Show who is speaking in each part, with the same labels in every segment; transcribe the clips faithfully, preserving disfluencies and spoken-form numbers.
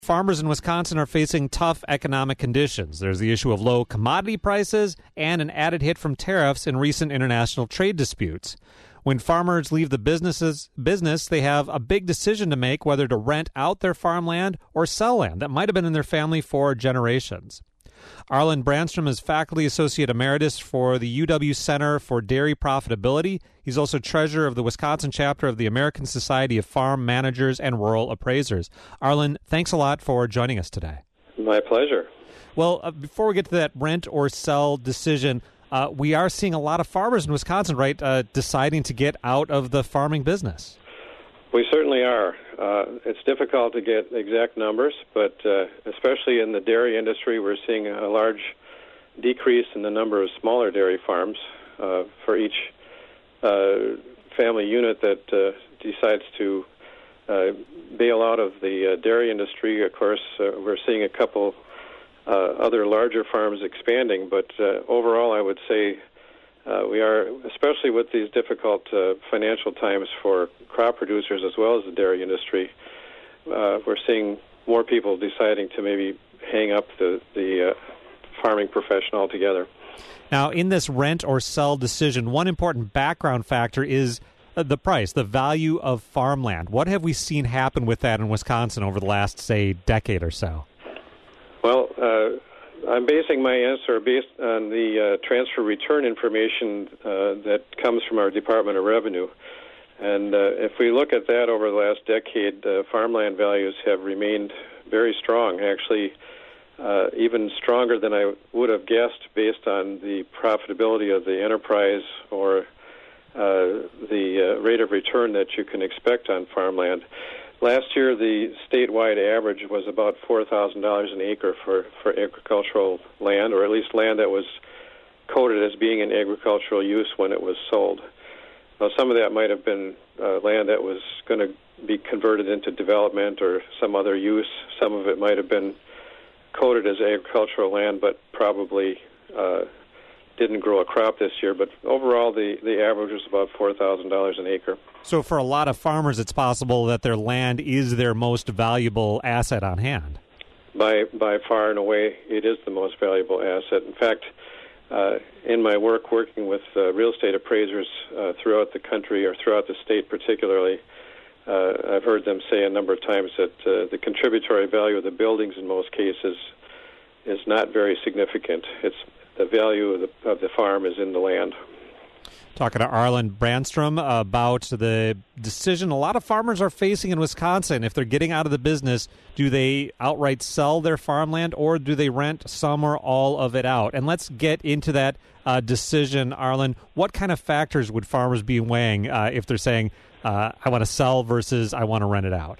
Speaker 1: Farmers in Wisconsin are facing tough economic conditions. There's the issue of low commodity prices and an added hit from tariffs in recent international trade disputes. When farmers leave the businesses, business, they have a big decision to make whether to rent out their farmland or sell land that might have been in their family for generations. Arlen Brandstrom is Faculty Associate Emeritus for the U W Center for Dairy Profitability. He's also treasurer of the Wisconsin chapter of the American Society of Farm Managers and Rural Appraisers. Arlen, thanks a lot for joining us today.
Speaker 2: My pleasure.
Speaker 1: Well, uh, before we get to that rent or sell decision, uh, we are seeing a lot of farmers in Wisconsin, right, uh, deciding to get out of the farming business.
Speaker 2: We certainly are. Uh, it's difficult to get exact numbers, but uh, especially in the dairy industry, we're seeing a large decrease in the number of smaller dairy farms uh, for each uh, family unit that uh, decides to uh, bail out of the uh, dairy industry. Of course, uh, we're seeing a couple uh, other larger farms expanding, but uh, overall, I would say Uh, we are, especially with these difficult uh, financial times for crop producers as well as the dairy industry, uh, we're seeing more people deciding to maybe hang up the, the uh, farming profession altogether.
Speaker 1: Now, in this rent or sell decision, one important background factor is uh, the price, the value of farmland. What have we seen happen with that in Wisconsin over the last, say, decade or so?
Speaker 2: Well, uh, I'm basing my answer based on the uh, transfer return information uh, that comes from our Department of Revenue. And uh, if we look at that over the last decade, uh, farmland values have remained very strong, actually uh, even stronger than I would have guessed based on the profitability of the enterprise or uh, the uh, rate of return that you can expect on farmland. Last year, the statewide average was about four thousand dollars an acre for, for agricultural land, or at least land that was coded as being in agricultural use when it was sold. Now, some of that might have been uh, land that was going to be converted into development or some other use. Some of it might have been coded as agricultural land, but probably uh, didn't grow a crop this year. But overall, the, the average was about four thousand dollars an acre.
Speaker 1: So for a lot of farmers, it's possible that their land is their most valuable asset on hand.
Speaker 2: By by far and away, it is the most valuable asset. In fact, uh, in my work working with uh, real estate appraisers uh, throughout the country, or throughout the state particularly, uh, I've heard them say a number of times that uh, the contributory value of the buildings in most cases is not very significant. It's the value of the, of the farm is in the land.
Speaker 1: Talking to Arlen Brandstrom about the decision a lot of farmers are facing in Wisconsin. If they're getting out of the business, do they outright sell their farmland or do they rent some or all of it out? And let's get into that uh, decision, Arlen. What kind of factors would farmers be weighing uh, if they're saying, uh, I want to sell versus I want to rent it out?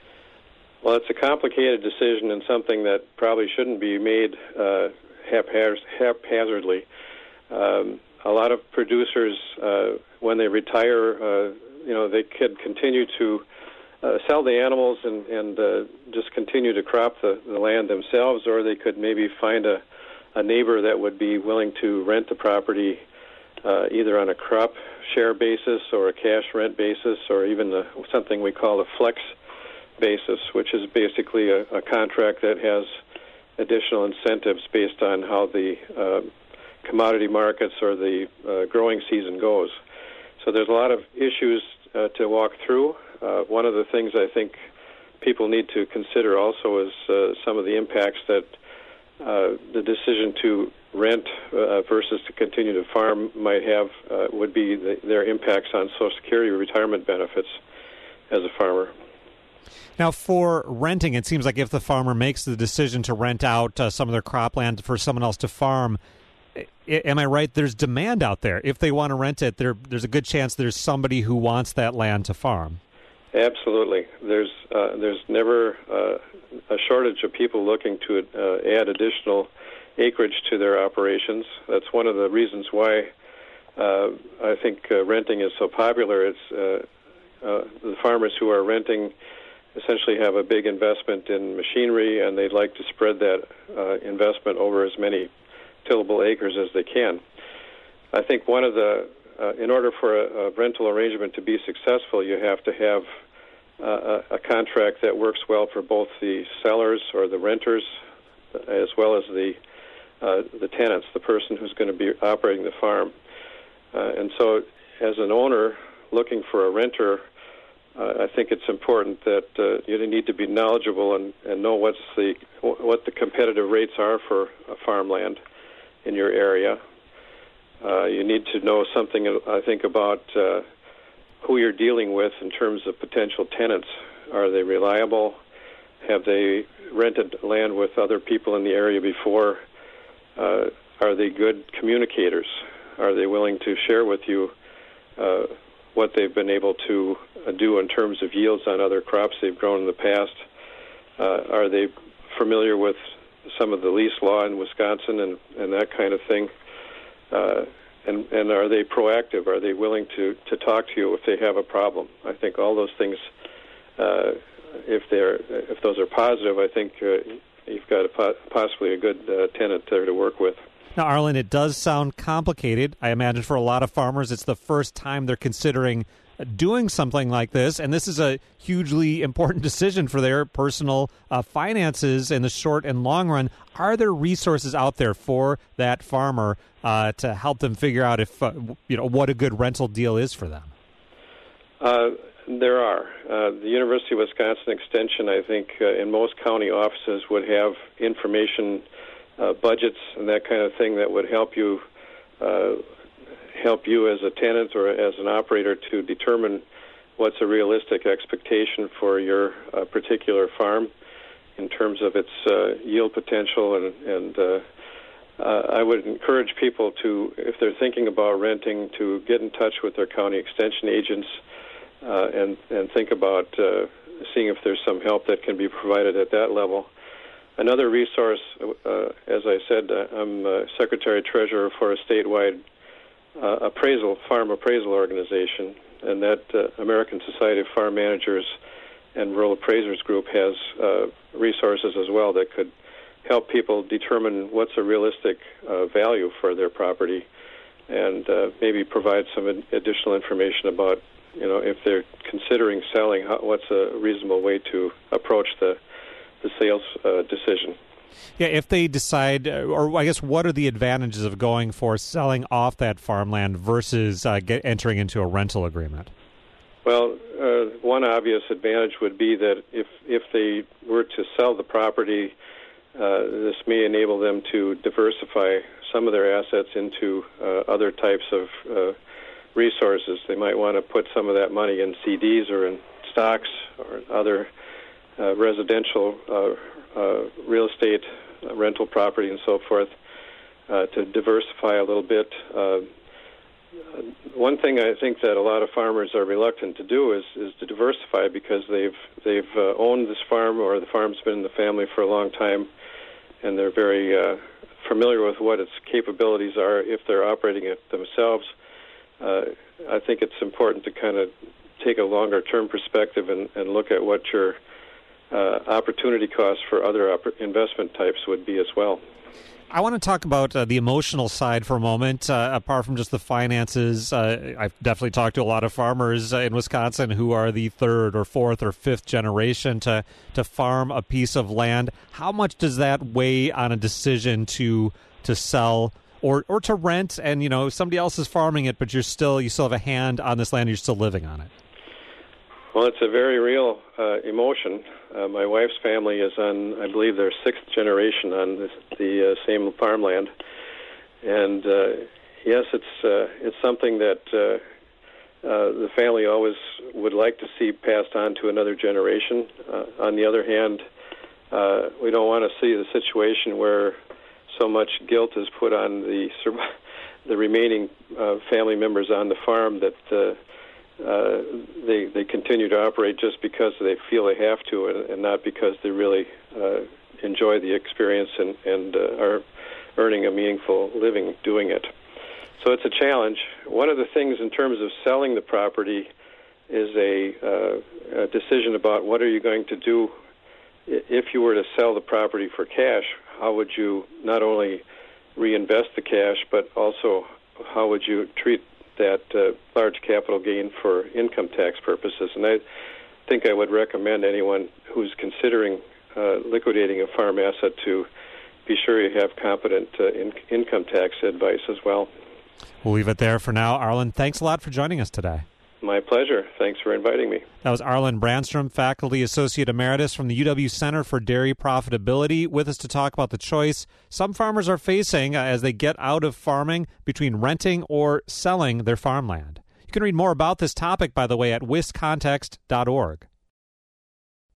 Speaker 2: Well, it's a complicated decision and something that probably shouldn't be made uh, haphaz- haphazardly. Um, A lot of producers, uh, when they retire, uh, you know, they could continue to uh, sell the animals and, and uh, just continue to crop the, the land themselves, or they could maybe find a, a neighbor that would be willing to rent the property uh, either on a crop share basis or a cash rent basis, or even a, something we call a flex basis, which is basically a, a contract that has additional incentives based on how the uh, commodity markets or the uh, growing season goes. So there's a lot of issues uh, to walk through. Uh, one of the things I think people need to consider also is uh, some of the impacts that uh, the decision to rent uh, versus to continue to farm might have uh, would be the, their impacts on Social Security retirement benefits as a farmer.
Speaker 1: Now, for renting, it seems like if the farmer makes the decision to rent out uh, some of their cropland for someone else to farm, am I right? There's demand out there. If they want to rent it, there, there's a good chance there's somebody who wants that land to farm.
Speaker 2: Absolutely. There's uh, there's never uh, a shortage of people looking to uh, add additional acreage to their operations. That's one of the reasons why uh, I think uh, renting is so popular. It's uh, uh, the farmers who are renting essentially have a big investment in machinery, and they'd like to spread that uh, investment over as many tillable acres as they can. I think one of the, uh, in order for a, a rental arrangement to be successful, you have to have uh, a, a contract that works well for both the sellers or the renters, as well as the uh, the tenants, the person who's going to be operating the farm. Uh, and so, as an owner looking for a renter, uh, I think it's important that uh, you need to be knowledgeable and, and know what's the what the competitive rates are for uh, farmland in your area. Uh, you need to know something, I think, about uh, who you're dealing with in terms of potential tenants. Are they reliable? Have they rented land with other people in the area before? Uh, are they good communicators? Are they willing to share with you uh, what they've been able to uh, do in terms of yields on other crops they've grown in the past? Uh, are they familiar with some of the lease law in Wisconsin and, and that kind of thing? Uh, and, and are they proactive? Are they willing to, to talk to you if they have a problem? I think all those things, uh, if they're if those are positive, I think uh, you've got a po- possibly a good uh, tenant there to work with.
Speaker 1: Now, Arlen, it does sound complicated. I imagine for a lot of farmers, it's the first time they're considering doing something like this, and this is a hugely important decision for their personal uh, finances in the short and long run. Are there resources out there for that farmer uh, to help them figure out if uh, you know what a good rental deal is for them?
Speaker 2: Uh, there are. Uh, the University of Wisconsin Extension, I think, uh, in most county offices would have information, uh, budgets, and that kind of thing that would help you. Uh, help you as a tenant or as an operator to determine what's a realistic expectation for your uh, particular farm in terms of its uh, yield potential. And, and uh, uh, I would encourage people to, if they're thinking about renting, to get in touch with their county extension agents uh, and, and think about uh, seeing if there's some help that can be provided at that level. Another resource, uh, as I said, uh, I'm uh, Secretary-Treasurer for a statewide Uh, appraisal, farm appraisal organization, and that uh, American Society of Farm Managers and Rural Appraisers Group has uh, resources as well that could help people determine what's a realistic uh, value for their property, and uh, maybe provide some ad- additional information about, you know, if they're considering selling, how, what's a reasonable way to approach the the sales uh, decision.
Speaker 1: Yeah, if they decide, or I guess, what are the advantages of going for selling off that farmland versus uh, get, entering into a rental agreement?
Speaker 2: Well, uh, one obvious advantage would be that if if they were to sell the property, uh, this may enable them to diversify some of their assets into uh, other types of uh, resources. They might want to put some of that money in C Ds or in stocks or other uh, residential uh, uh, real estate, uh, rental property, and so forth, uh, to diversify a little bit. Uh, one thing I think that a lot of farmers are reluctant to do is, is to diversify because they've they've uh, owned this farm, or the farm's been in the family for a long time, and they're very uh, familiar with what its capabilities are if they're operating it themselves. Uh, I think it's important to kind of take a longer-term perspective and, and look at what your uh, opportunity costs for other opp- investment types would be as well.
Speaker 1: I want to talk about uh, the emotional side for a moment, uh, apart from just the finances. Uh, I've definitely talked to a lot of farmers uh, in Wisconsin who are the third or fourth or fifth generation to, to farm a piece of land. How much does that weigh on a decision to to sell or or to rent? And, you know, somebody else is farming it, but you're still you still have a hand on this land. You're still living on it.
Speaker 2: Well, it's a very real uh, emotion. Uh, my wife's family is on, I believe, their sixth generation on this, the uh, same farmland, and uh, yes, it's uh, it's something that uh, uh, the family always would like to see passed on to another generation. Uh, on the other hand, uh, we don't want to see the situation where so much guilt is put on the the remaining uh, family members on the farm that Uh, Uh, they they continue to operate just because they feel they have to, and, and not because they really uh, enjoy the experience and, and uh, are earning a meaningful living doing it. So it's a challenge. One of the things in terms of selling the property is a, uh, a decision about what are you going to do if you were to sell the property for cash. How would you not only reinvest the cash, but also how would you treat that uh, large capital gain for income tax purposes? And I, think I would recommend anyone who's considering uh, liquidating a farm asset to be sure you have competent uh, in- income tax advice as well.
Speaker 1: We'll leave it there for now. Arlen, thanks a lot for joining us today.
Speaker 2: My pleasure. Thanks for inviting me.
Speaker 1: That was Arlen Brandstrom, Faculty Associate Emeritus from the U W Center for Dairy Profitability, with us to talk about the choice some farmers are facing uh, as they get out of farming between renting or selling their farmland. You can read more about this topic, by the way, at wiscontext dot org.